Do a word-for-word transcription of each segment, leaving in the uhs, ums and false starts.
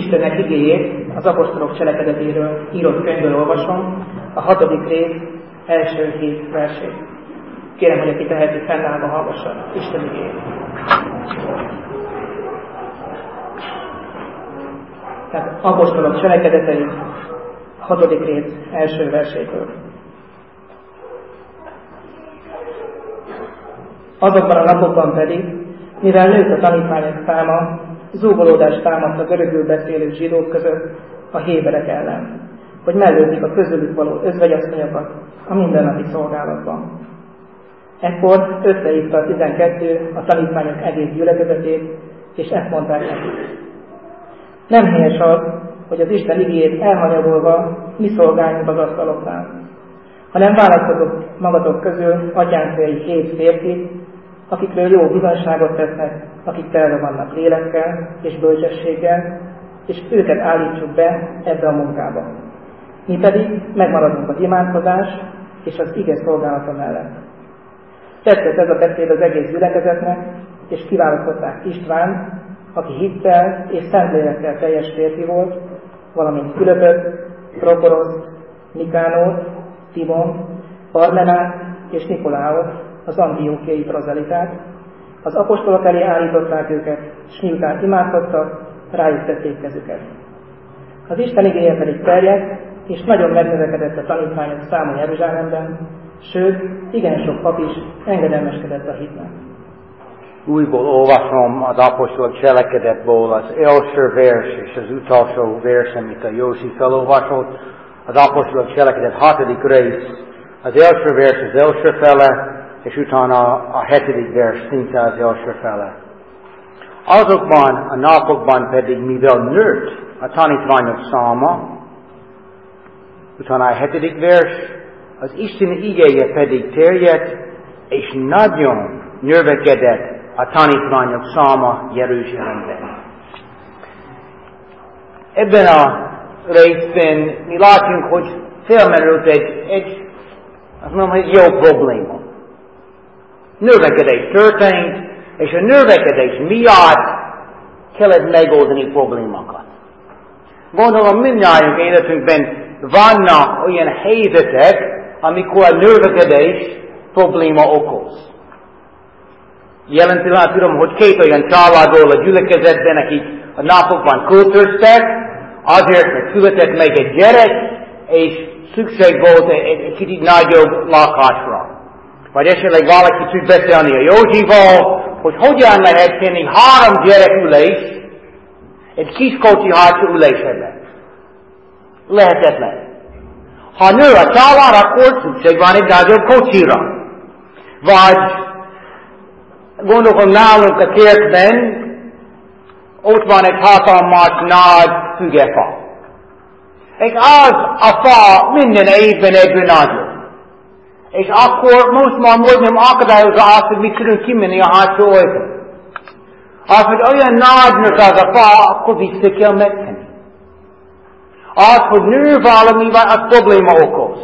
Istennek igéjét az apostolok cselekedetéről írott könyvből olvasom, a hatodik rész első hét versét. Kérem, hogy aki teheti, fennállva hallgassa Isten igéjét. Tehát apostolok cselekedetei, hatodik rész első versétől. Azokban a napokban pedig, mivel nőtt a tanítványok száma, zúgolódást támadt a görögül beszélő zsidók között a héberek ellen, hogy mellőzik a közülük való özvegyasszonyokat a mindennapi szolgálatban. Ekkor összehívta a tizenkettő a tanítványok egész gyülekezetét, és ezt mondták nekik: nem helyes az, hogy az Isten igéjét elhanyagolva mi szolgáljunk az asztaloknál, hanem választhatok magatok közül atyánfői hét férfit, akikről jó bizonyságot tesznek, akik telve vannak lélekkel és bölcsességgel, és őket állítsuk be ebbe a munkába. Mi pedig megmaradunk az imádkozás és az ige szolgálata mellett. Tetszett ez a beszéd az egész gyülekezetnek, és kiválasztották Istvánt, aki hittel és szentlélekkel teljes férfi volt, valamint Fülöpöt, Prokoroszt, Nikánót, Timon, Parmenát és Nikoláot, az antiókiai prozelitát. Az apostolok elé állították őket, s miután imádkoztak, rájuk tették kezüket. Az Isten igéje pedig terjedt, és nagyon megnövekedett a tanítványok száma Jeruzsálemben, sőt, igen sok pap is engedelmeskedett a hitnek. Újból olvasom az apostolok cselekedetből az első vers és az utolsó vers, amit a Józsi felolvasott. Az apostolok cselekedet hatodik rész, az első vers az első fele, és utána a hetedik vers szinte az első fele. Azokban a napokban pedig, mivel nőtt a tanítványok száma, utána a hetedik vers, az Isten igéje pedig terjedt, és nagyon növekedett a tanítványok száma Jeruzsálemben. Ebben a részben mi látjunk, hogy felmerült egy, egy, azt mondom, egy jó probléma. Növekedés történt, és a növekedés miatt kellett megoldani problémákat. Gondolom, mindnyájunk életünkben vannak olyan helyzetek, amikor a növekedés probléma okoz. Jelen pillanat tudom, hogy két olyan családról a gyülekezetben, akik a napokban költöztek, azért, mert született meg egy gyerek, és szükség volt egy, egy kicsit nagyobb lakásra. Vagy esetleg valaki tud beszélni a Józsival, hogy hogyan lehet tenni három gyerekülés egy kis kocsi hátsó ülésebe. Lehetetlen. Ha nő a család, akkor szükség van egy nagyobb kocsira. Vagy gondolom nálunk a kertben, ott van egy hatalmas nagy fügefa. És az a fa minden évben egyre nagyobb. És akkor most már majdnem akadályozza azt, hogy mi tudunk kimenni a hátsó ajtón. Az, hogy olyan nagynak az a fa, akkor vissza kell megtenni. Az, hogy nő valamivel, az probléma okoz.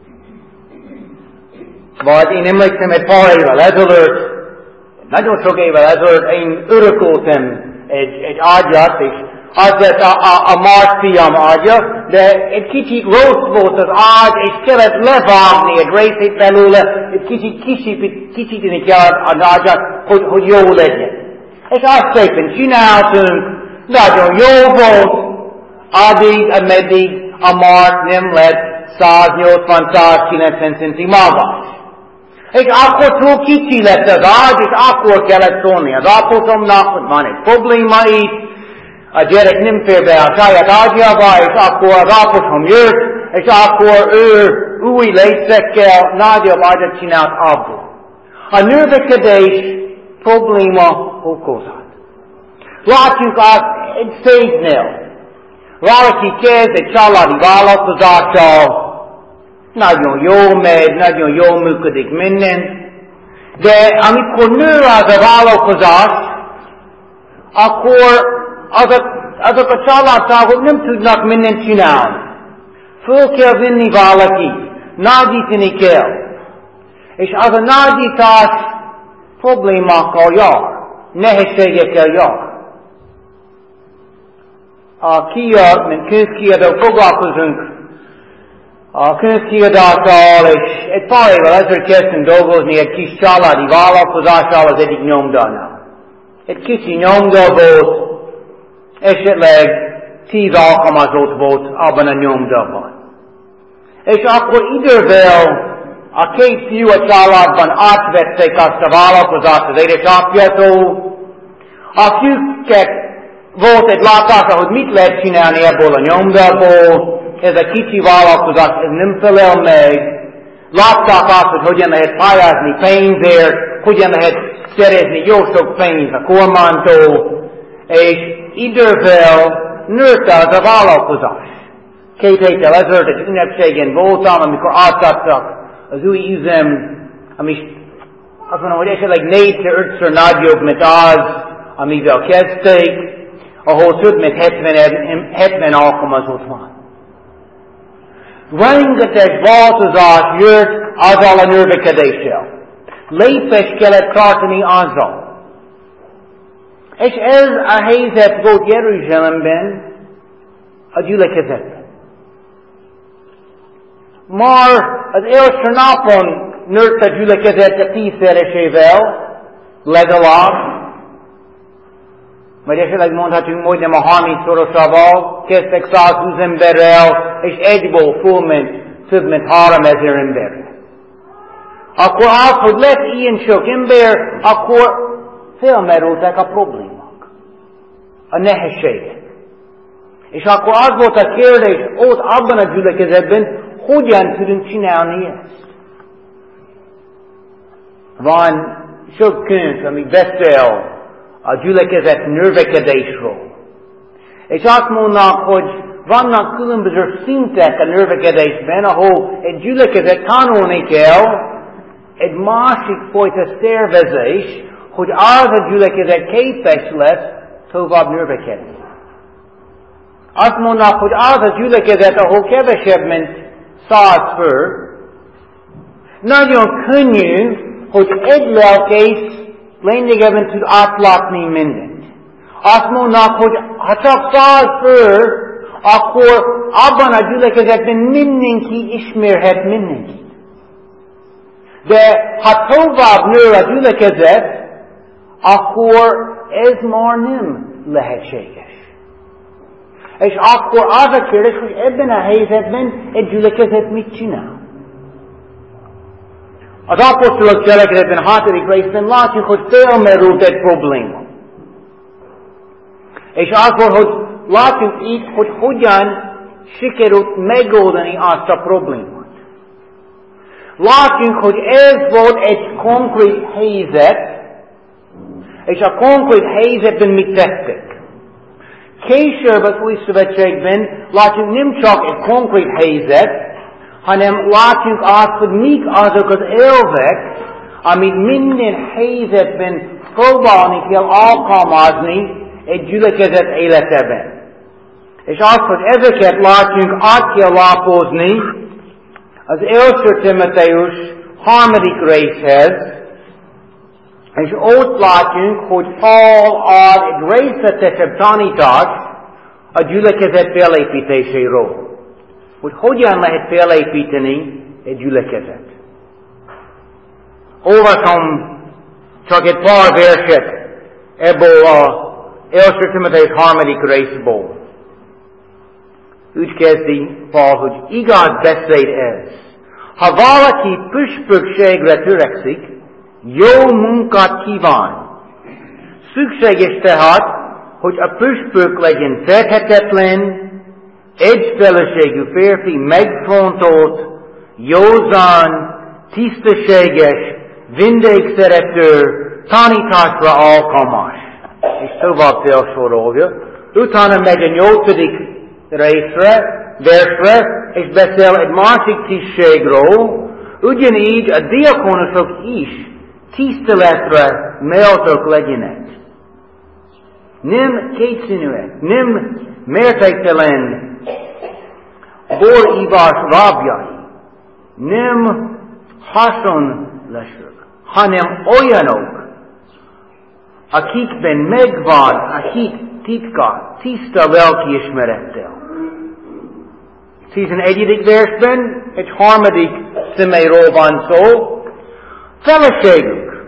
Vagy én emlékszem egy pár évvel ezelőtt, nagyon sok évvel ezelőtt én örököltem egy, egy ágyat, és az lett a, a, a Márciam ágya, de egy kicsit rossz volt az ágy, és kellett levágni egy részét belőle, egy kicsit kisíteni kell az ágyat, hogy, hogy jó legyen. És azt szépen csináltunk, nagyon jó volt, addig, ameddig a Márc nem lett száznyolcvan-százkilencven centi magas. És akkor túl kicsi lett az ágy, és akkor kellett szólni az apostolnak, hogy van egy probléma itt, a gyerek nem fér be a saját ágyába, és akkor az apostol jött, és akkor ő új lécekkel nagyobb ágyat csinált abból. A növekedés probléma okozhat. Látjuk azt egy széknél. Valaki kezd egy családi vállalkozással, nagyon jól megy, nagyon jól működik minden, de amikor nő az a vállalkozás, akkor azok, azok a családtagok nem tudnak mindent csinálni. Föl kell vinni valakit, nagyítani kell. És az a nagyítás problémákkal jár, nehézségekkel jár. a kia, mint könyvkiadó foglalkozunk a könyvkiadással, és egy pár évvel ezelőtt kezdtünk dolgozni egy kis családi vállalkozással az egyik nyomdánál. Egy kicsi nyomda volt, esetleg tíz alkalmazott volt abban a nyomdában. És akkor idővel a két fiú a családban átvették azt a vállalkozást az édesapjától. A fiúknek volt egy látása, hogy mit lehet csinálni ebből a nyomdából. Ez a kicsi vállalkozás, ez nem felel meg. Látták azt, hogy hogyan lehet pályázni pénzért, hogyan lehet szerezni jó sok pénzt a kormánytól, és idővel nőtt az a vállalkozás. Két héttel ezelőtt egy ünnepségen voltam, amikor átadtak az új üzem, ami azt mondom, hogy esetleg négyszer, ötször nagyobb, mint az, amivel kezdték, ahol több mint hetven alkalmazott van. Rengeteg változás jött azzal a növekedéssel. Lépést kellett tartani azzal. És ez a helyzet volt Jeruzsálemben, a gyülekezetben. Már az első napon nőtt a gyülekezet a tízszeresével, legalább, vagy esetleg mondhatunk majdnem a harmincszorosával, kezdtek százhúsz emberrel, és egyből fölment több mint háromezer ember. Akkor az, hogy lett ilyen sok ember, akkor felmerültek a problémák, a nehézségek. És akkor az volt a kérdés ott abban a gyülekezetben, hogyan tudunk csinálni ezt. Van sok könyv, ami beszél a gyülekezet növekedésről. És azt mondnak, hogy vannak különböző szintek a növekedésben, ahol egy gyülekezet tanulni kell egy másik fajta szervezés, hogy az a gyülekezet képes lesz tovább növekedni. Azt mondnak, hogy az a gyülekezet, ahol kevesebb, mint száz fő, nagyon könnyű, hogy egy lelkész lényegében tud átlátni mindent. Azt mondnak, hogy ha csak száz fő, akkor abban a gyülekezetben mindenki ismerhet mindenkit. De ha tovább nő a gyülekezet, akkor ez már nem lehetséges. És akkor az a kérdés, hogy ebben a helyzetben egy gyülekezet mit csinál? Az apostolok cselekedetben hatodik részben látjuk, hogy felmerült egy probléma. És akkor, hogy látjuk itt, hogy hogyan sikerült megoldani azt a problémát. Látjuk, hogy ez volt egy konkrét helyzet, és a konkrét helyzetben mit tettek. Később az Új Szövetségben látjuk nem csak egy konkrét helyzet, hanem látjuk azt, hogy mik azok az elvek, amit minden helyzetben próbálni kell alkalmazni egy gyülekezet életében. És azt, hogy ezeket látjuk, át kell lapozni az első Timoteus harmadik részhez, és ott látjuk, hogy Paul ad egy részletesebb tanítást a gyülekezet felépítéséről. Hogy hogyan lehet felépíteni egy gyülekezet. Olvasom csak egy pár verset ebből az első Timoteus harmadik részből. Úgy kezdi Paul, hogy igaz beszéd ez. Ha valaki püspökségre törekszik, jó munkát kíván. Szükséges tehát, hogy a püspök legyen szerethetetlen, egyfeleségű férfi, megfontolt, józan, tisztességes, vendégszerető, tanításra alkalmas. És tovább felsorolja. Utána megy a nyolcadik részre, versre, és beszél egy másik tisztségről, ugyanígy a diakonusok is tiszteletre méltók legyenek. Nem kétszínűek, nem mértéktelen borívás rabjai, nem haszonlesők, hanem olyanok, akikben megvan a hit titka, tiszta lelkiismerettel. tizenegyedik versben egy harmadik személyről van szó, feleségünk,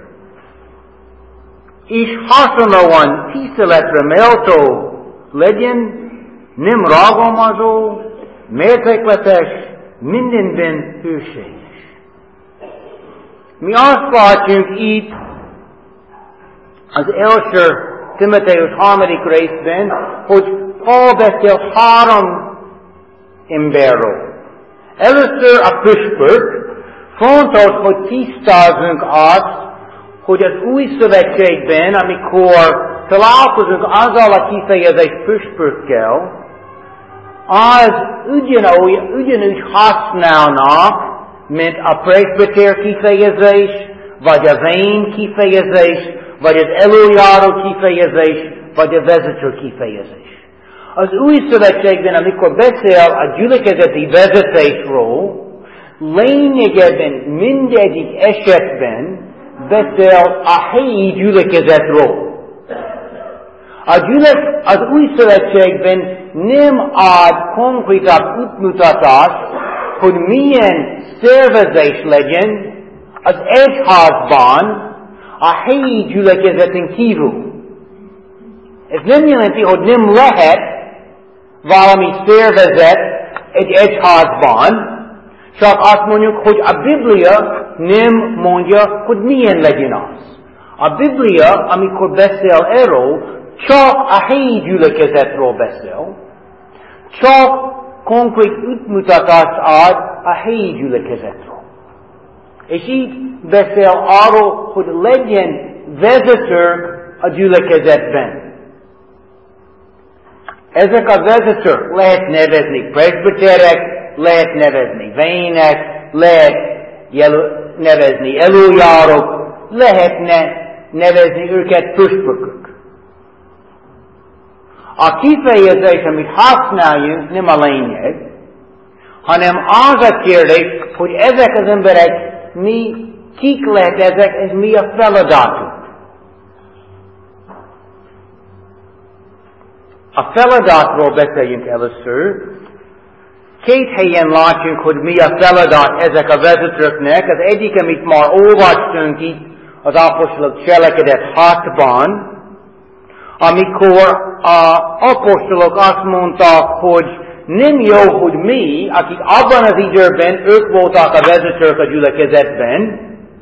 és hasonlóan tiszteletre méltó legyen, nem rágalmazó, mértékletes, mindenben hűséges. Mi azt látjuk itt az első Timoteus harmadik részben, hogy Paul beszél három emberről. Először a püspök. Fontos, hogy tisztázzunk azt, hogy az új szövetségben, amikor találkozunk azzal a kifejezés püspökkel, az ugyanúgy, ugyanúgy használnak, mint a presbyter kifejezés, vagy a vén kifejezés, vagy az előjáró kifejezés, vagy a vezető kifejezés. Az új szövetségben, amikor beszél a gyülekezeti vezetésről, lényegében mindegyik esetben beszél a helyi gyülekezetről. A gyülek, az új szövetségben nem ad konkrétabb útmutatást, hogy milyen szervezés legyen az egyházban a helyi gyülekezeten kívül. Ez nem jelenti, hogy nem lehet valami szervezet egy egyházban, csak azt mondjuk, hogy a Biblia nem mondja, hogy milyen legyen az. A Biblia, amikor beszél erről, csak a helyi gyülekezetről beszél, csak konkrét útmutatást ad a helyi gyülekezetről. És így beszél arról, hogy legyen vezetők a gyülekezetben. Ezek a vezetők lehet nevezni presbyterek, lehet nevezni vének, lehet jelö- nevezni előjárók, lehetne nevezni őket püspökök. A kifejezés, amit használjunk, nem a lényeg, hanem az a kérdés, hogy ezek az emberek, mi, kik lehet ezek, és mi a feladatuk. A feladatról beszéljünk először. Két helyen látjuk, hogy mi a feladat ezek a vezetőknek. Az egyik, amit már olvastunk itt az apostolok cselekedet hatban, amikor az apostolok azt mondták, hogy nem jó, hogy mi, akik abban az időben ők voltak a vezetők a gyülekezetben,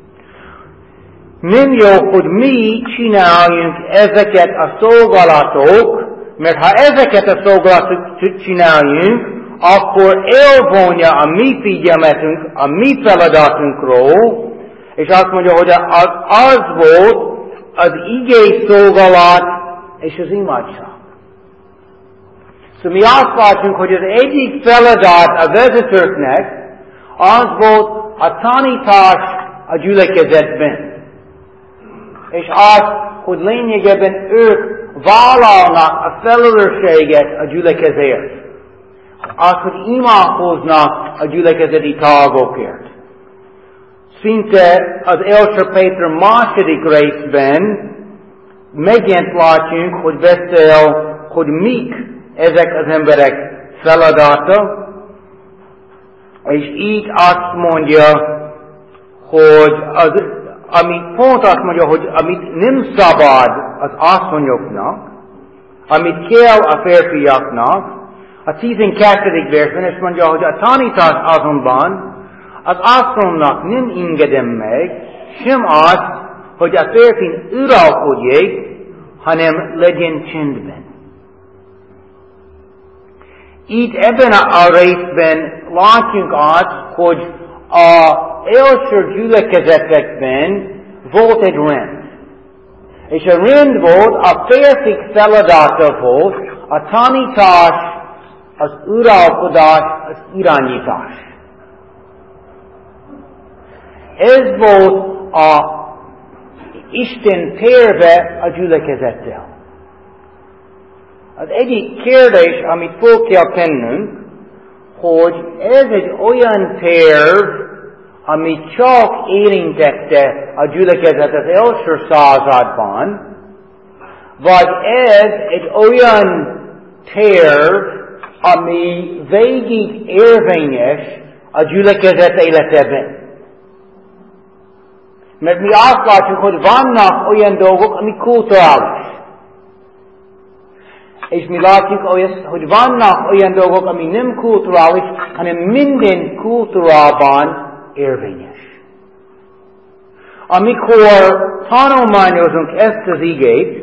nem jó, hogy mi csináljunk ezeket a szolgálatok, mert ha ezeket a szolgálatokat csináljunk, akkor elvonja a mi figyelmetünk, a mi feladatunkról, és azt mondja, hogy az, az volt az igei szolgálat és az imádság. Szóval mi azt látjuk, hogy az egyik feladat a vezetőknek az volt a tanítás a gyülekezetben. És az, hogy lényegében ők vállalnak a felelősséget a gyülekezetért. Az, hogy imádkoznak a gyülekezeti tagokért. Szinte az első Péter második részben megint látjuk, hogy beszél, hogy mik ezek az emberek feladata, és így azt mondja, hogy az, ami pont azt mondja, hogy amit nem szabad az asszonyoknak, amit kell a férfiaknak, a tizenkettedik versben ezt mondja, hogy a tanítás azonban az asszonynak nem engedem meg, sem azt, hogy a férfin uralkodjék, hanem legyen csendben. Itt ebben a részben látjuk azt, hogy az első gyülekezetekben volt egy rend. És a rend volt, a férfik feladata volt a tanítás, az uralkodás, az irányítás. Ez volt a Isten terve a gyülekezettel. Az egyik kérdés, amit fel kell tennünk, hogy ez egy olyan terv, ami csak érintette a gyülekezet az első században, vagy ez egy olyan terv, ami végig érvényes a gyülekezet életében. Mert mi azt látjuk, hogy vannak olyan dolgok, ami kulturális. És mi látjuk, hogy vannak olyan dolgok, ami nem kulturális, hanem minden kultúrában érvényes. Amikor tanulmányozunk ezt az igét,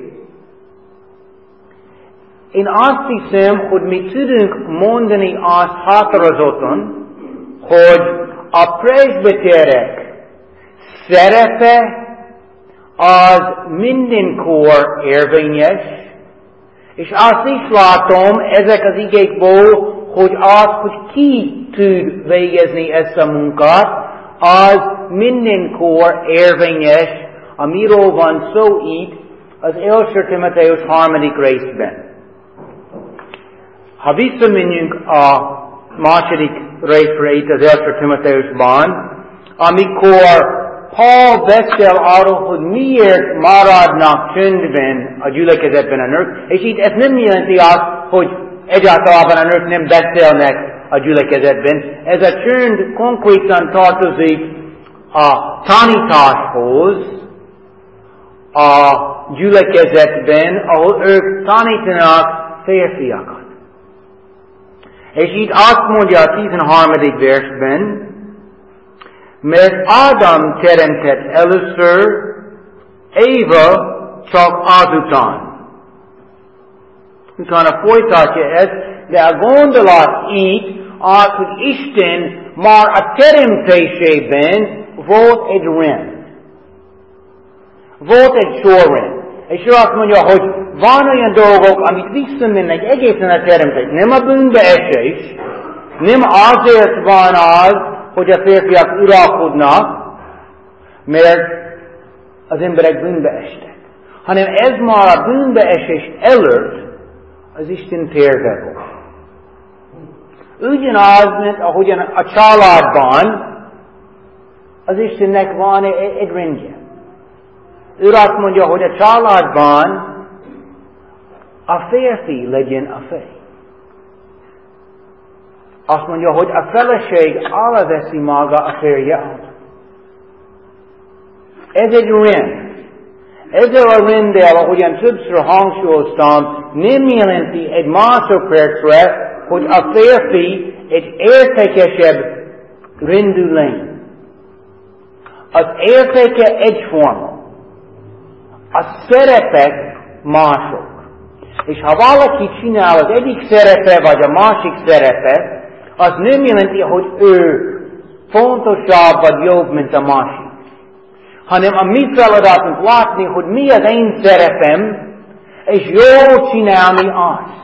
én azt hiszem, hogy mi tudunk mondani azt határozottan, hogy a presbiterek szerepe az mindenkor érvényes, és azt is látom ezek az igékból, hogy az, hogy ki tud végezni ezt a munkát, az mindenkor érvényes, amiről van szó itt az első Timoteus harmadik részben. Ha visszamegyünk a második részre itt az első Timoteusban, amikor Paul beszél arról, hogy miért maradnak csöndben a gyülekezetben a nők, és itt ez nem jelenti azt, hogy egyáltalán a nők nem beszélnek a gyülekezetben. Ez a csönd konkrétan tartozik a tanításhoz a gyülekezetben, ahol ők tanítanak férfiakat. És itt azt mondja a tizenharmadik versben, mert Ádám teremtett először, Éva csak azután. Utána folytatja ezt, de a gondolat itt az, hogy Isten már a teremtésében volt egy rend. Volt egy sorrend. És ő azt mondja, hogy van olyan dolgok, amit visszamennek egészen a teremtés. Nem a bűnbeesés, nem azért van az, hogy a férfiak uralkodnak, mert az emberek bűnbe estek. Hanem ez már a bűnbeesés előtt az Isten terve volt. Ugyanaz, mint ahogyan a családban az Istennek van egy rendje. Ő azt mondja, hogy a családban a férfi legyen a fej. Azt mondja, hogy a feleség aláveszi maga a férjét. Ez egy rend. Ezzel a renddel, ahogyan többször hangsúlyoztam, nem jelenti egy másodpercre, hogy a férfi egy értékesebb rendű lény. Az értéke egyforma. A szerepek mások. És ha valaki csinál az egyik szerepe, vagy a másik szerepe, az nem jelenti, hogy ő fontosabb vagy jobb, mint a másik. Hanem a mi feladatunk látni, hogy mi az én szerepem, és jól csinálni azt.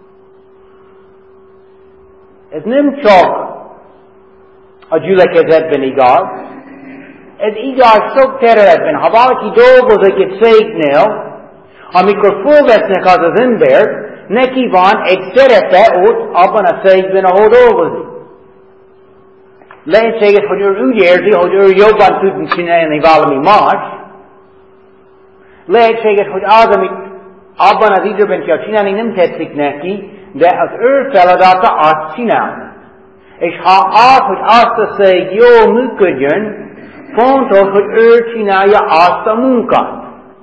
Ez nem csak a gyülekezetben igaz, ez igaz sok területben. Ha valaki dolgozik egy cégnél, amikor fölvesznek az az embert, neki van egy szerepe ott abban a cégben, ahol dolgozik. Lehetséges, hogy ő úgy érzi, hogy ő jobban tud csinálni valami más. Lehetséges, hogy az, amit abban az időben kell csinálni, nem tetszik neki, de az ő feladata azt csinálni. És ha az, hogy azt a cég jól működjön, fontos, hogy ő csinálja azt a munkát.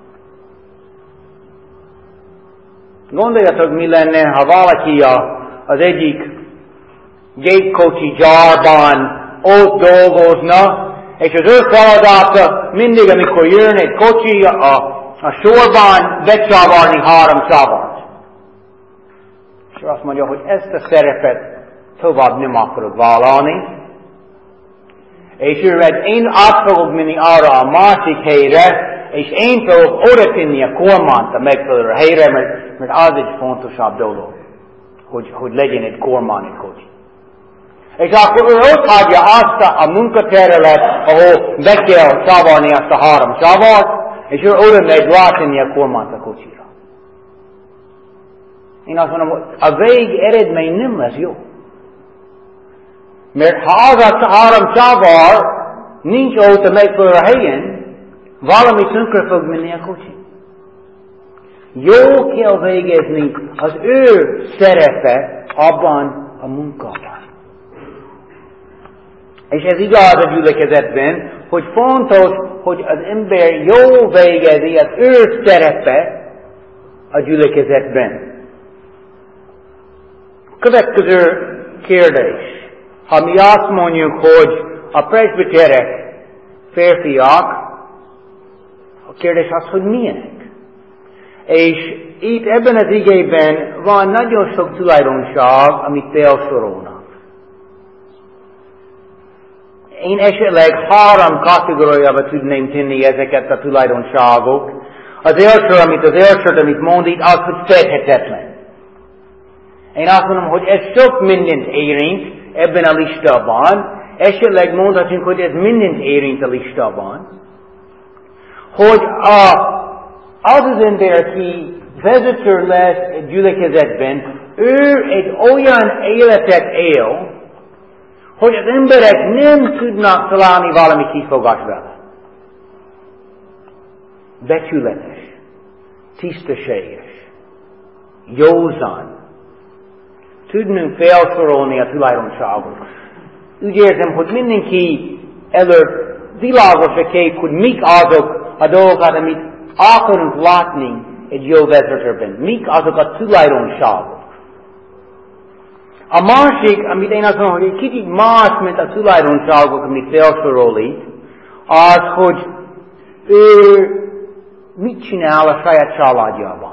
Gondoljatok, mi lenne, ha valaki a, az egyik gépkocsi gyárban ott dolgozna, és az ő feladata mindig, amikor jön egy kocsi a, a sorban, becsavarni három csavart. És azt mondja, hogy ezt a szerepet tovább nem akarod vállalni, és ő meg én át fogok menni arra a másik helyre, és én fogok oda tenni a kormányt a megfelelő helyre, mert, mert az egy fontosabb dolog, hogy, hogy legyen egy kormány egy kocsi. És akkor ő ott hagyja azt a, a munkaterület, ahol be kell csavarni azt a három csavart, és ő oda megy látni a kormányt a kocsira. Én azt mondom, hogy a vég eredmény nem lesz jó. Mert ha az a három csavar nincs ott a megfelelő helyen, valami tönkre fog menni a kocsi. Jó kell végezni az ő szerepe abban a munkában. És ez igaz a gyülekezetben, hogy fontos, hogy az ember jó végezi az ő szerepe a gyülekezetben. Következő kérdés. Ha mi azt mondjuk, hogy a presbiterek férfiak, a kérdés az, hogy milyenek. És itt ebben az igében van nagyon sok tulajdonság, amit felsorolnak. Én esetleg három kategóriába tudném tenni ezeket a tulajdonságok. Az első, amit az első, amit mond itt, az, hogy fedhetetlen. Én azt mondom, hogy ez sok mindent érint ebben a listában. Esetleg mondhatunk, hogy ez mindent érint a listában. Hogy a, az az ember, aki vezető lesz egy gyülekezetben, ő egy olyan életet él, hogy az emberek nem tudnak találni valami kifogást vele. Becsületes, tisztességes, józan. Tudnunk felsorolni a tulajdonságot. Úgy érzem, hogy mindenki előtt világos a kép, hogy mik azok a dolgokat, amit akarunk látni egy jó vezetőben. Mik azok a tulajdonságok. A másik, amit én azt mondom, hogy egy kicsit más, mint a tulajdonságok, amit felsorol itt, az, hogy ő mit csinál a saját családjában.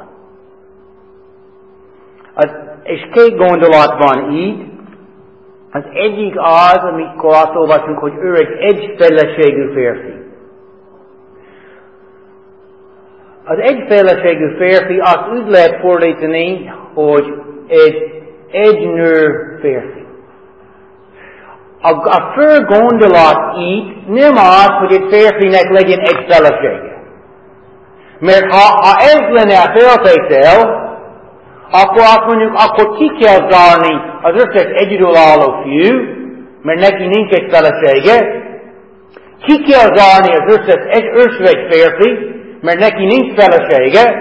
Az, és két gondolat van így. Az egyik az, amikor azt olvasunk, hogy ő egy egyfeleségű férfi. Az egyfeleségű férfi azt úgy lehet fordítani, hogy egy egynő férfi. A, a fő gondolat itt nem az, hogy egy férfinek legyen egy felesége. Mert ha, ha ez lenne a feltétel, akkor azt mondjuk, akkor ki kell zárni az összes egyedülálló fiú, mert neki nincs egy felesége. Ki kell zárni az összes ősvegy férfi, mert neki nincs felesége.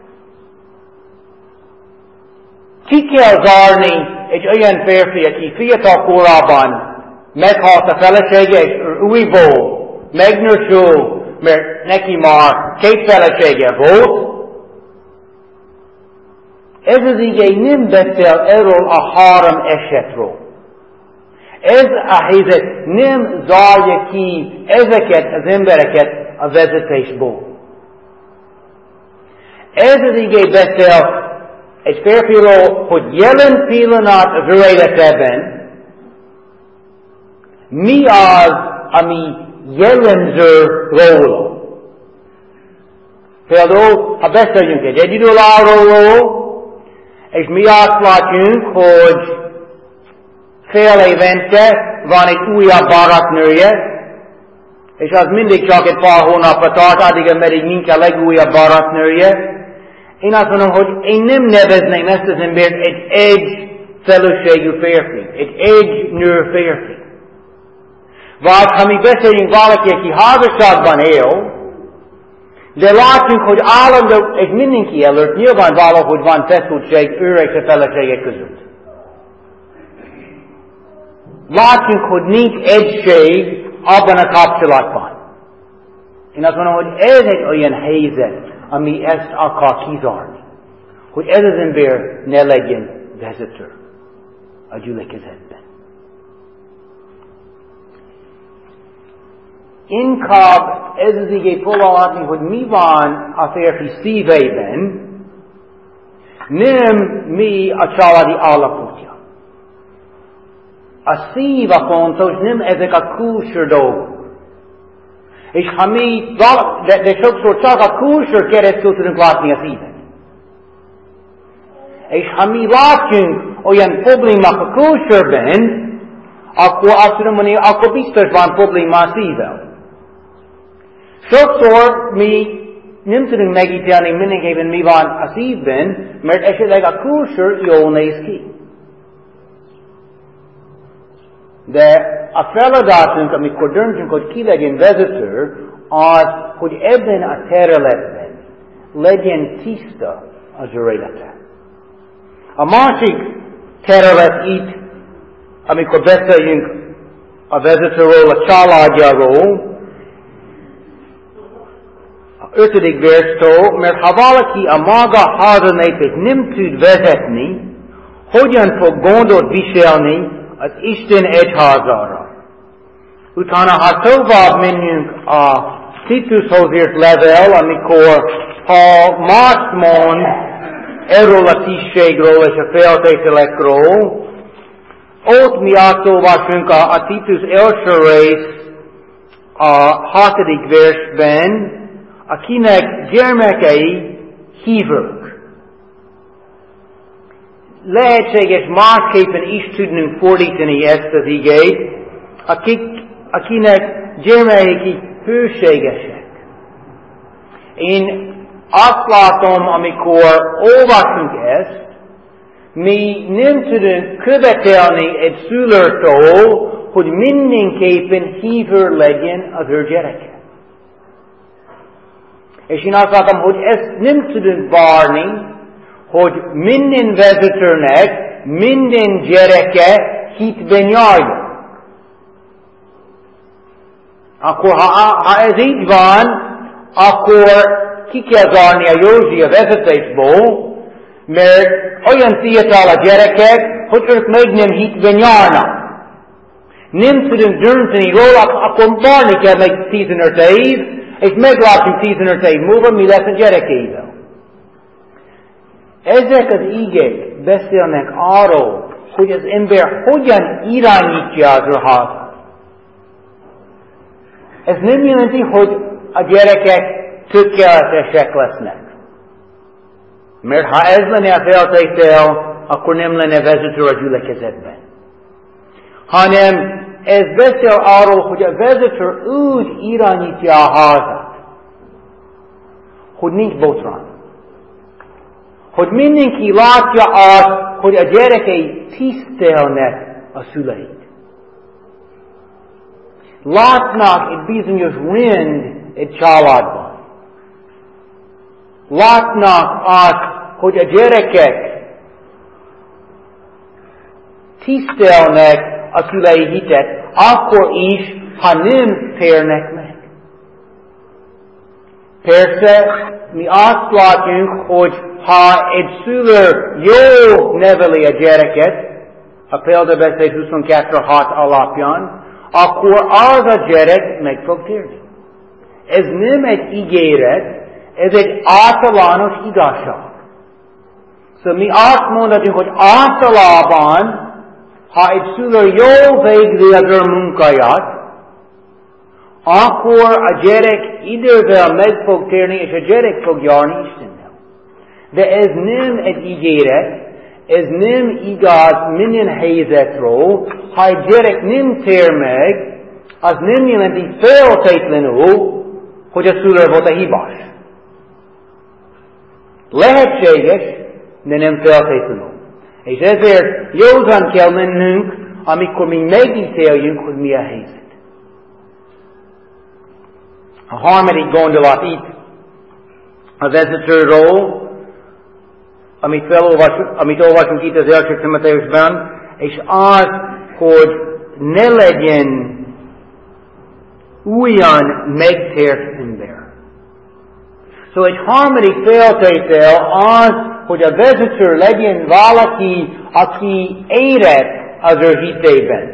Ki kell zárni egy olyan férfi, aki fiatal korában meghalt a felesége, és újból megnősül, mert neki már két felesége volt. Ez az igény nem beszél erről a három esetről. Ez a helyzet nem zárja ki ezeket az embereket a vezetésból. Ez az igény beszél egy férfiról, hogy jelen pillanat az ő életében mi az, ami jellemző róla. Például, ha beszéljünk egy egyedülállóról, és mi azt látjuk, hogy fél évente van egy újabb barátnője, és az mindig csak egy pár hónapra tart, addig, ameddig nincs a legújabb barátnője. Én azt mondom, hogy én nem nevezném ezt az embert egy egy felelősségű férfi, egy egy nő férfi. Vagy ha mi beszéljünk valaki, aki házasságban él, de látjuk, hogy állandó, és mindenki előtt nyilván valahogy van feszültség ő és a feleségek között. Látjuk, hogy nincs egység abban a kapcsolatban. Én azt mondom, hogy ez egy olyan helyzet, ami ezt akar kizárni. Hogy ez az ember ne legyen vezető a gyülekezetben. Inkább ez az igény foglalhatni, hogy mi van a férfi szíveiben, nem mi a családi állapotja. A szív a fontos, nem ezek a külső dolgok. És ha mi, de, de sokszor csak a külső keresztül tudunk látni a szívet. És ha mi látjunk olyan problémák a külsőben, akkor azt tudom mondani, akkor biztos van probléma a szívvel. Sokszor mi nem tudunk megítélni mindenképpen mi van a szívben, mert esetleg a külső jól néz ki. De a feladatunk, amikor döntünk, hogy ki legyen vezető, az, hogy ebben a területben legyen tiszta az ő élete. A másik terület itt, amikor beszéljünk a vezetőről, a családjáról, a ötödik verstől, mert ha valaki a maga hazanépét nem tud vezetni, hogyan fog gondot viselni az Isten egyházára? Utána, ha tovább menjünk a Titushoz írt levél, amikor Paul mást mond erről a tisztségről és a feltételekről, ott mi azt olvasunk a, a Titus első rész a hatodik versben, akinek gyermekei hívők. Lehetséges másképpen is tudnunk fordítani ezt az igét, akik, akinek gyermekei hűségesek. Én azt látom, amikor olvasunk ezt, mi nem tudunk követelni egy szülőtől, hogy mindenképpen hívő legyen az ő gyereke. És én azt látom, hogy ezt nem tudunk várni, hogy minden vezetőnek, minden gyereke hitben járjon. Akkor, ha, ha ez így van, akkor ki kell zárni a Józsi a vezetésból, mert olyan fiatal a gyerekek, hogy ők még nem hitben járnak. Nem tudunk dönteni róla, akkor várni kell még tizenöt év, és meglátjuk tizenöt év múlva, mi lesz a gyerekeivel. Ezek az igék beszélnek arról, hogy az ember hogyan irányítja az ő házat. Ez nem jelenti, hogy a gyerekek tökéletesek lesznek. Mert ha ez lenne a feltétel, akkor nem lenne vezető a gyülekezetben. Hanem ez beszél arról, hogy a vezető úgy irányítja a házat, hogy nincs botrány. Hogy mindenki látja azt, hogy a gyerekei tisztelnek a szüleit. Látnak egy bizonyos rend egy családban. Látnak azt, hogy a gyerekek tisztelnek a szülei hitet, akkor is, ha nem térnek meg. Persze, mi azt látjuk, hogy ha egy szülő jó neveli a gyereket, a példabeszéd huszonkettő hat alapján, akkor az a gyerek meg fog térni. Ez nem egy ígéret, ez egy általános igazság. Szóval mi azt mondhatunk, hogy általában, ha egy szülő jól végzi az ő munkáját, akkor a gyerek idővel meg fog térni, és a gyerek fog járni Istennel. De ez nem egy ígéret, ez nem igaz minden helyzetről. Ha egy gyerek nem tér meg, az nem jelenti feltétlenül, hogy a szülő volt a hibás. Lehetséges, de nem feltétlenül. És ezért józan kell mennünk, amikor mi megítéljünk, hogy mi a helyzet. A harmadik gondolat itt a vezetőről, amit felolvasunk, amit olvasunk itt az első Timotheusban, és az, hogy ne legyen újan megtért ember. Szóval egy harmadik feltétel az, hogy a vezető legyen valaki, aki érett az ő hitében.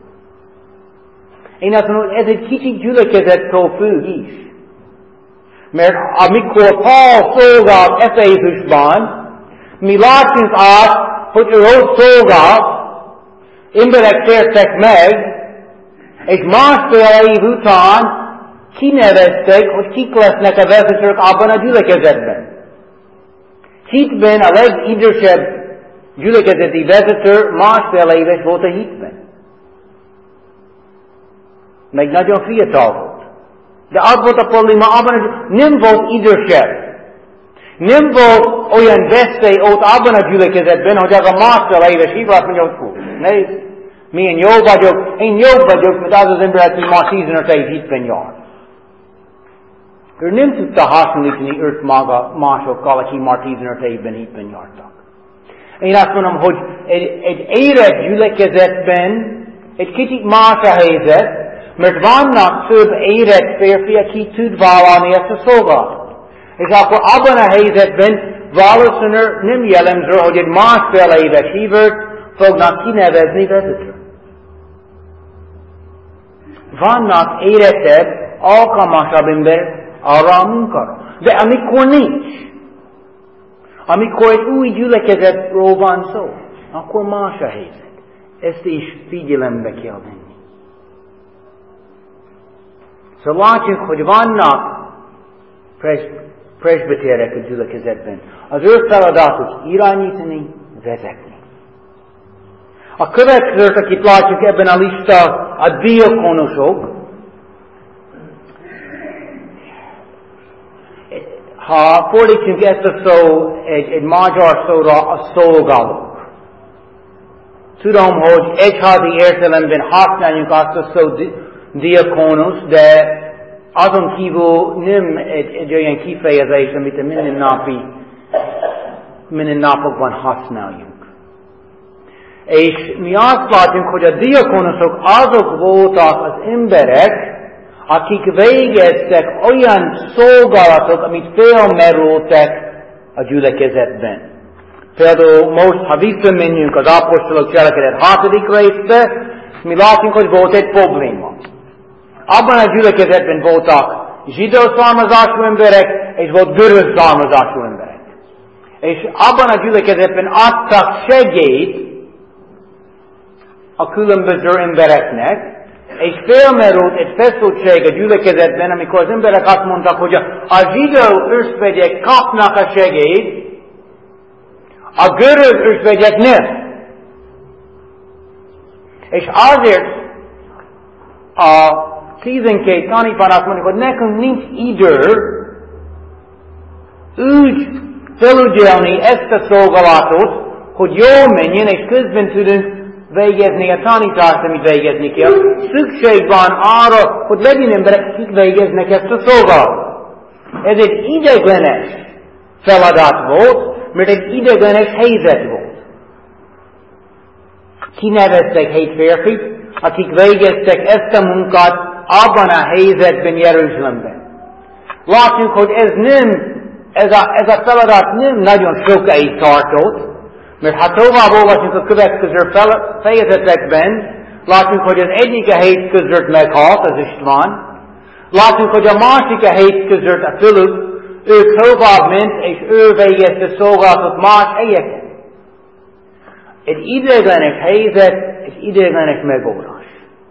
Én azt mondom, hogy ez egy kicsit gyülekezettől függ is. Mert amikor Paul szolgált Efézusban, mi látunk azt, hogy ő ott szolgált, emberek tértek meg, és másfél év után kinevezték, hogy kik lesznek a vezetők abban a gyülekezetben. Hitben a legidősebb gyülekezeti vezető másfél éves volt a hitben. Meg nagyon fiatal volt. De az volt a probléma, abban a, nem volt idősebb. Nem volt olyan veszély ott abban a gyülekezetben, hogy az a másfél éves hívő azt mondja, hogy fú, nézd, milyen jó vagyok, én jobb vagyok, mint az az ember, aki már tizenöt év hitben jár. Ő nem tudta hasonlítani őt maga másokkal, aki már tizenöt évben hitben jártak. Én azt mondom, hogy egy, egy érett gyülekezetben egy kicsit más a helyzet, mert vannak több érett férfi, aki tud vállalni ezt a szolgálatot. És akkor abban a helyzetben valószínűleg nem jellemző, hogy egy másfél éves hívőt fognak kinevezni vezető. Vannak érettebb, alkalmasabb emberek arra a munkára. De amikor nincs, amikor egy új gyülekezetről van szó, akkor más a helyzet. Ezt is figyelembe kell venni. Szóval látjuk, hogy vannak presbiterek a gyülekezetben. Az ő feladatuk irányítani, vezetni. A következőt, akit látjuk ebben a lista, a diakonusok. Ha fordítsunk ezt a szó egy, egy magyar szóra, a szolgálók. Tudom, hogy egyházi értelemben használjuk azt a szó di- diakonus, de azon kívül nem egy, egy olyan kifejezés, amit a mindennapi, mindennapokban használjuk. És mi azt látunk, hogy a diakonusok azok voltak az emberek, akik végeztek olyan szolgálatok, amit felmerültek a gyülekezetben. Például most, ha visszamenjünk az apostolok cselekedet hatodik részbe, mi látunk, hogy volt egy probléma. Abban a gyülekezetben voltak zsidó származású emberek, és volt görög származású emberek. És abban a gyülekezetben adtak segélyt a különböző embereknek, és felmerült egy feszültség a gyülekezetben, amikor az emberek azt mondtak, hogy a zsidó ősvegyek kapnak a segélyt, a görög ősvegyek nem. És azért a tizenkét tanítván azt mondjuk, hogy nekünk nincs idő úgy felügyelni ezt a szolgálatot, hogy jól menjen, és közben tudunk végezni a tanítást, amit végezni kell. Szükség van arra, hogy legyen emberek, akik végeznek ezt a szolgálatot. Ez egy ideiglenes feladat volt, mert egy ideiglenes helyzet volt. Kineveztek hét férfit, akik végeztek ezt a munkát abban a helyzetben Jeruzsálemben. Látjuk, hogy ez nem, ez a, ez a feladat nem nagyon sokáig tartott, mert ha tovább olvasunk a következő fejezetekben, látjuk, hogy az egyik a hét között meghalt, az István. Látjuk, hogy a másik a hét között a Fülöp, ő tovább ment, és ő végezte szolgálatot más helyeken. Egy ideiglenes helyzet, egy ideiglenes megoldás.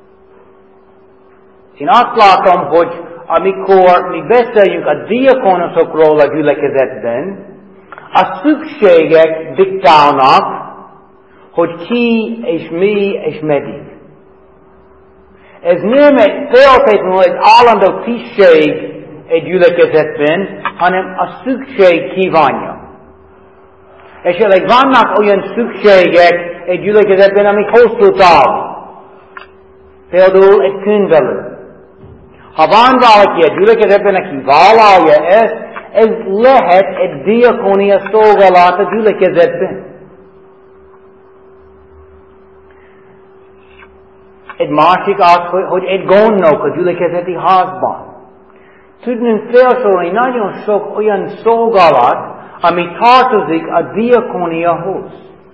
Én azt látom, hogy amikor mi beszéljünk a diakonusokról a gyülekezetben, a szükségek diktálnak, hogy ki és mi és meddig. Ez nem egy feltétlenül egy állandó tisztség egy gyülekezetben, hanem a szükség kívánja. És elég vannak olyan szükségek egy gyülekezetben, amik hosszú távú. Például egy könyvelő. Ha van valaki egy gyülekezetben, aki vállalja ezt, ez lehet egy diakónia szolgálat a gyülekezetben. Egy másik az, hogy egy gondnok a gyülekezeti házban. Tudnunk felsorolni nagyon sok olyan szolgálat, ami tartozik a diakóniahoz.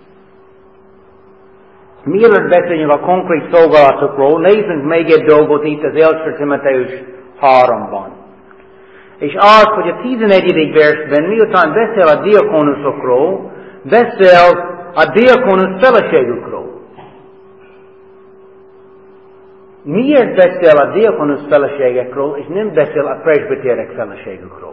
Mielőtt beszéljünk a konkrét szolgálatokról, nézzünk még egy dolgot itt az első Timoteus háromban. És az, hogy a tizenegyedik versben, miután beszél a diakonusokról, beszél a diakonus feleségükről. Miért beszél a diakonus feleségekről, és nem beszél a presbiterek feleségükről?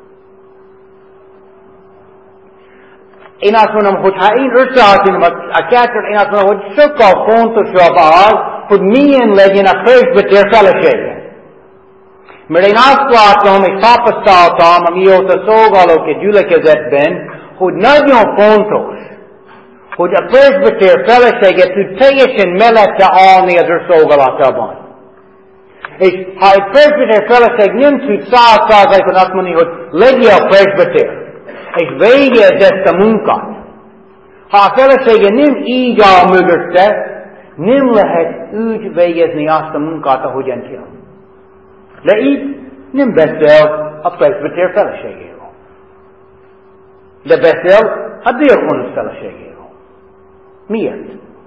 Én azt mondom, hogy ha én összeállítom a kettőt, én azt mondom, hogy sokkal fontosabb az, hogy milyen legyen a presbiter felesége. Mert én azt látom, és tapasztaltam, amióta szolgálok egy gyülekezetben, hogy nagyon fontos, hogy a presbiter felesége tud teljesen mellette állni az ő szolgálatában. És ha egy presbiter feleség nem tud száz százalékon azt mondani, hogy legyél presbiter, és végezd ezt a munkát. Ha a felesége nem így áll mögötte, nem lehet úgy végezni azt a munkát, ahogyan kell. De így nem beszél a presbiter feleségéről. De beszél a diakonusz feleségéről. Miért?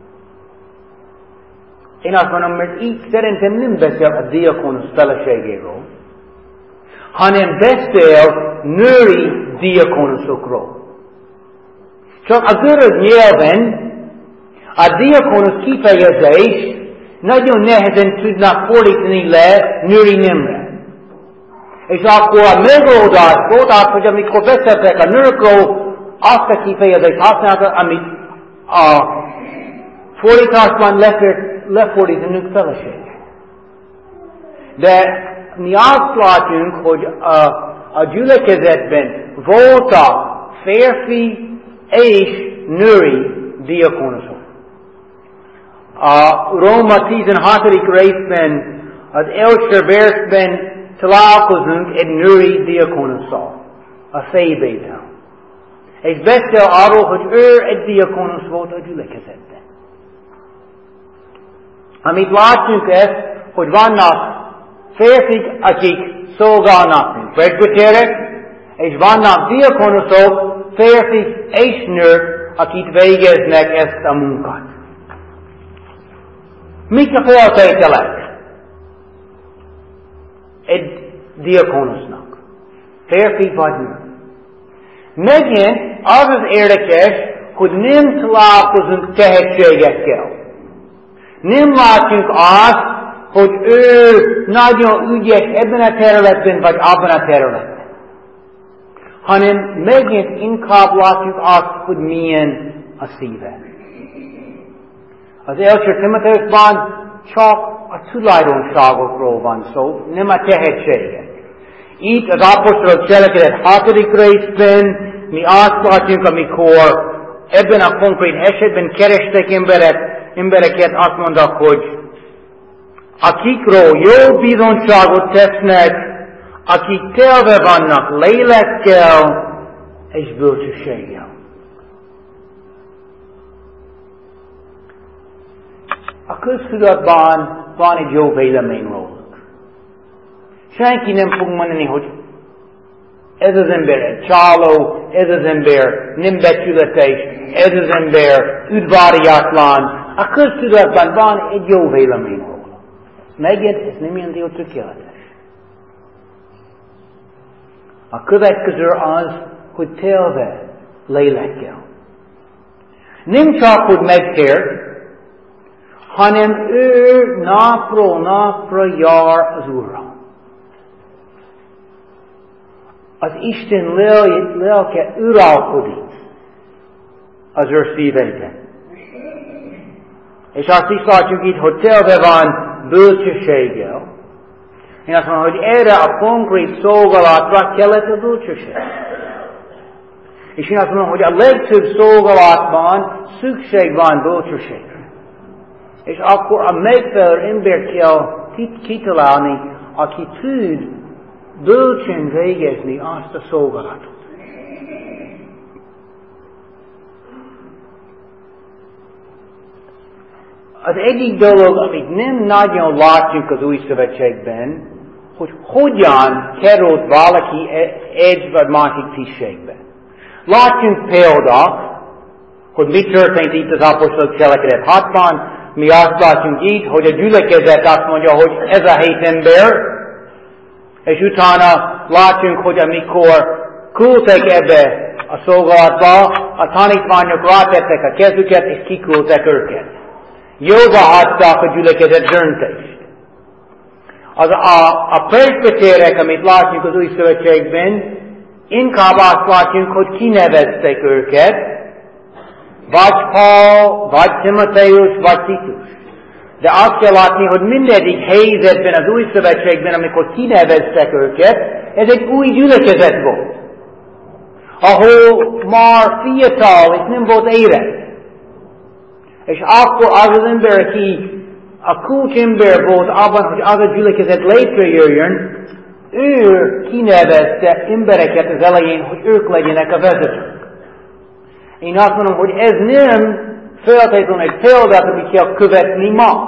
Én azt mondom, mert így szerintem nem beszél a diakonusz feleségéről, hanem beszél női diakonuszokról. Csak a görög nyelven a diakonusz kifejezés nagyon nehezen tudnak fordítani le női nemre. És akkor a megoldás volt az, hogy amikor beszéltek a nőkről, azt a kifejezést használtak, amit a fordításban lefordítanunk feleség. De mi azt látjuk, hogy a, a gyülekezetben voltak férfi és női diakonusok. A Róma tizenhatodik részben, az első versben találkozunk egy női diakonusszal, a Fébével. És beszél arról, hogy ő egy diakonusz volt a gyülekezetben. Amit látunk ezt, hogy vannak férfik, akik szolgálnak, mint presbiterek, és vannak diakonuszok, férfik és nők, akik végeznek ezt a munkát. Mik a feltételek egy diakonusznak? Férfi vagy nő? Megint az az érdekes, hogy nem találkozunk tehetségekkel. Nem látjuk azt, hogy ő nagyon ügyes ebben a területben, vagy abban a területben. Hanem megint inkább látjuk azt, hogy milyen a szíve. Az első Timotheusban csak a tulajdonságokról van szó, nem a tehetségek. Itt az apostolok cselekedet hatodik részben mi azt látjuk, amikor ebben a konkrét esetben kerestek emberek, embereket, azt mondnak, hogy akikről jó bizonyságot tesznek, akik telve vannak lélekkel és bölcsességgel. A köztudatban van egy jó vélemény róluk. Senki nem fog mondani, hogy ez az ember egy csaló, ez az ember nem becsületes, ez az ember udvariatlan. A köztudatban van egy jó vélemény róla. Megint ez nem jelenti, hogy tökéletes. A következő az, hogy telve lélekkel. Nem csak, hogy megtért, hanem ő napról napra jár az Úrral. Az Isten lelke uralkodik az ő szívében. És azt is látjuk itt, hogy telve van bölcsességgel. Én azt mondom, hogy erre a konkrét szolgálatra kellett a bölcsesség. És én azt mondom, hogy a legtöbb szolgálatban szükség van bölcsességre. És akkor a megfelelő ember kell kitalálni, aki tud bölcsen végezni azt a szolgálatot. Az egyik dolog, amit nem nagyon látjuk az új szövetségben, hogy hogyan került valaki egy vagy másik tisztségbe. Látjunk példát, hogy mi történt itt az apostolok cselekedet hatban. Mi azt látjuk itt, hogy a gyülekezet azt mondja, hogy ez a hét ember, és utána látjuk, hogy amikor küldtek ebbe a szolgálatba, a tanítványok rátettek a kezüket, és kiküldtek őket. Jóvá hagyták a gyülekezet döntést. Az a, a presbiterek, amit látjuk az új szövetségben, inkább azt látjuk, hogy kinevezték őket, vagy Paul, vagy Timotheus, vagy Titus. De azt kell látni, hogy mindegyik helyzetben az új szövetségben, amikor kineveztek őket, ez egy új gyülekezet volt, ahol már fiatal és nem volt érett. És akkor az az ember, aki a kulcsember volt abban, hogy az a gyülekezet létrejöjjön, ő kinevezte embereket az elején, hogy ők legyenek a vezetők. Én azt mondom, hogy ez nem feltétlenül egy példát, amit kell követni ma.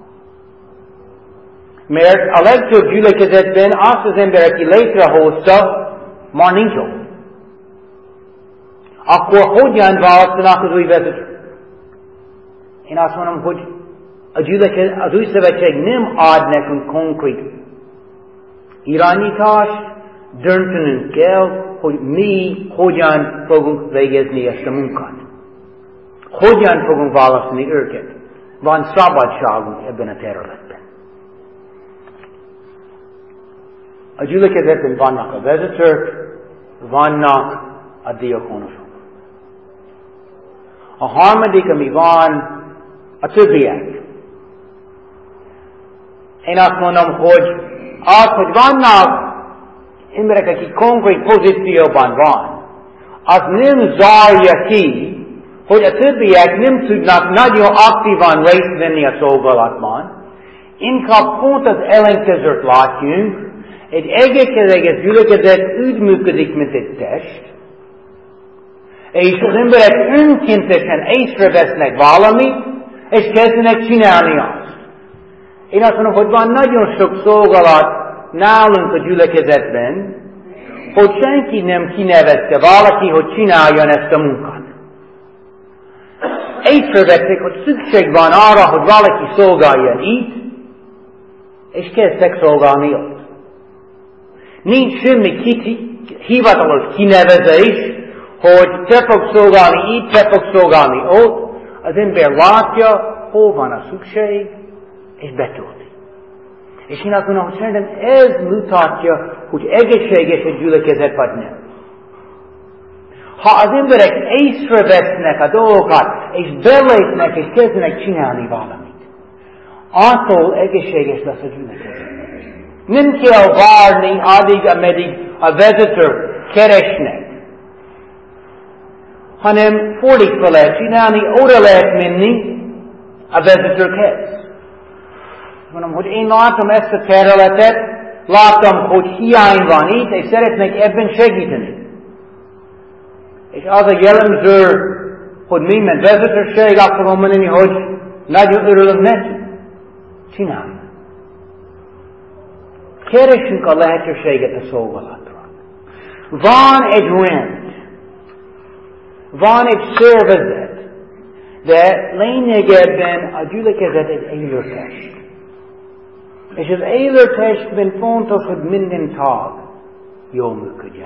Mert a legtöbb gyülekezetben azt az ember, aki létrehozta, ma nincs ott. Akkor hogyan választanak az új vezetők? Én azt mondom, hogy a gyülekezet, az új szövetség nem ad nekünk konkrét irányítást, döntenünk kell, hogy mi hogyan fogunk végezni ezt a munkát. Hogyan fogunk választani őket. Van szabadságunk ebben a területben. A gyülekezetben vannak a vezetők, vannak a diakonusok. A harmadik, ami van, a többiek. Én azt mondom, hogy az, hogy vannak emberek, akik konkrét pozícióban van, az nem zárja ki, hogy a többiek nem tudnak nagyon aktívan részt venni a szolgálatban. Inkább pont az ellenkezőt látjunk, egy egész gyülekezet úgy működik, mint egy test, és az emberek önkéntesen észrevesznek valamit, és kezdenek csinálni azt. Én azt mondom, hogy van nagyon sok szolgálat nálunk a gyülekezetben, hogy senki nem kinevezte valaki, hogy csináljon ezt a munkát. Észrevették, hogy szükség van arra, hogy valaki szolgáljon itt, és kezdtek szolgálni ott. Nincs semmi kiti, hivatalos kinevezés, hogy te fogsz szolgálni itt, te fogsz szolgálni ott. Az ember látja, hol van a szükség, és betölti. És én azt mondom, hogy szerintem ez mutatja, hogy egészséges egy gyülekezet vagy nem. Ha az emberek észrevesznek a dolgokat, és belépnek, és kezdenek csinálni valamit, attól egészséges lesz a gyülekezet. Nem kell várni addig, ameddig a vezetők keresnek, hanem fordítva lehet csinálni, oda lehet menni a vezetőkhez. Mondom, hogy én látom ezt a területet, látom, hogy hiány van itt, és szeretnék ebben segíteni. És az a jellemző, hogy mi, mint vezetőség, azt fogom mondani, hogy nagyon örülünk neki. Csinálj. Keresünk a lehetőséget a szolgálatra. Van egy rend, van egy szervezet, de lényegében a gyülekezet egy élőtest. És az élőtestben fontos, hogy minden tag jól működjön.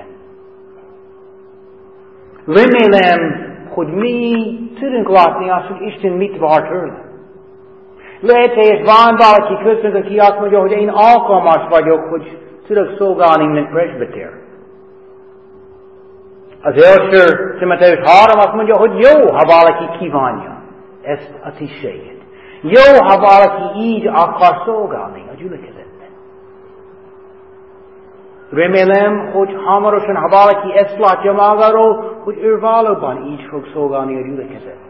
Remélem, hogy mi tudunk látni azt, hogy Isten mit vár tőle. Lehet, hogy van valaki köztünk, aki azt mondja, hogy én alkalmas vagyok, hogy tudok szolgálni, mint presbyter. Az első Timotheus három azt mondja, hogy jó, ha valaki kívánja ezt a tisztséget. Jó, ha valaki így akar szolgálni a gyülekezetben. Remélem, hogy hamarosan, ha valaki ezt látja magáról, hogy ő valóban így fog szolgálni a gyülekezetben.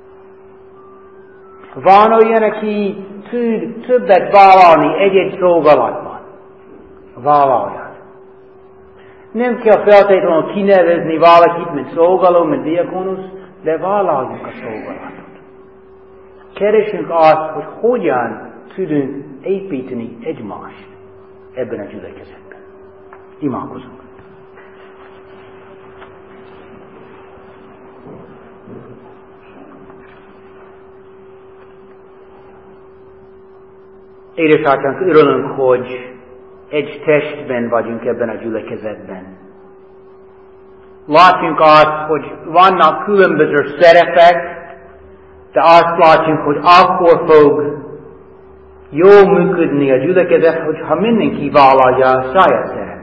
Van olyan, aki tud többet vállalni egy-egy szolgálatban. Vállaljon. Nem kell feltétlenül kinevezni valakit, mint szolgáló, mint diakonus, de vállaljuk a szolgálatot. Keresünk azt, hogy hogyan tudunk építeni egymást ebben a gyülekezetben. Imádkozunk. Édesatyánk, örülünk, hogy egy testben vagyunk ebben a gyülekezetben. Látjuk azt, hogy vannak különböző szerepek, de azt látjuk, hogy akkor fog jól működni a gyülekezet, hogyha mindenki vállalja a saját szerepet.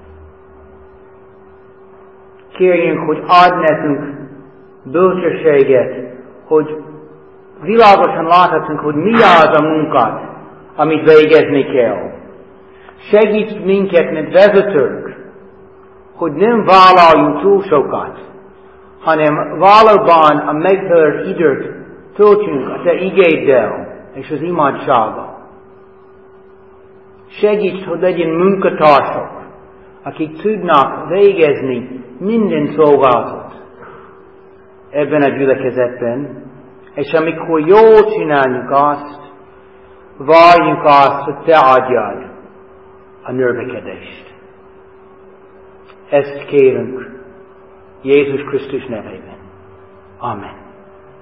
Kérjünk, hogy add nekünk bölcsességet, hogy világosan láthatunk, hogy mi az a munkát, amit végezni kell. Segíts minket, mint vezetők, hogy nem vállaljunk túl sokat, hanem valóban a megfelelő időt töltsünk a te igéddel, és az imádsága. Segíts, hogy legyen munkatársak, akik tudnak végezni minden szolgálatot ebben a gyülekezetben, és amikor jól csináljuk azt, várjunk azt, hogy Te adjad a növekedést. Ezt kérünk Jézus Krisztus nevében. Amen.